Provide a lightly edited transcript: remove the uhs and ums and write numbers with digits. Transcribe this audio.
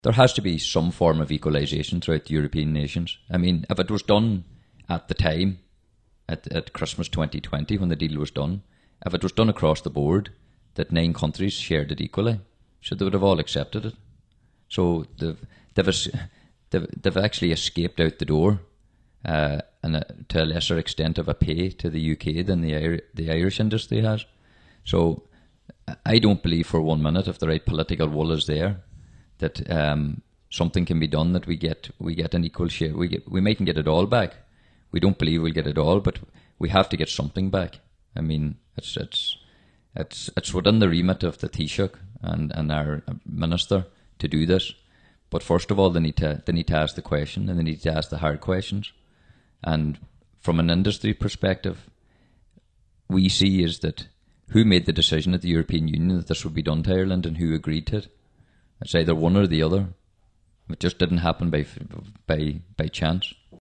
there has to be some form of equalisation throughout the European nations. I mean, if it was done at the time, at Christmas 2020, when the deal was done, if it was done across the board, that 9 countries shared it equally, so they would have all accepted it. So they've actually escaped out the door, and to a lesser extent of a pay to the UK than the Irish industry has. So I don't believe for 1 minute, if the right political will is there, that something can be done that we get an equal share. We mightn't get it all back. We don't believe we'll get it all, but we have to get something back. I mean, it's within the remit of the Taoiseach and our minister to do this. But first of all, they need to ask the question, and they need to ask the hard questions. And from an industry perspective, we see is that who made the decision at the European Union that this would be done to Ireland, and who agreed to it. It's either one or the other. It just didn't happen by chance.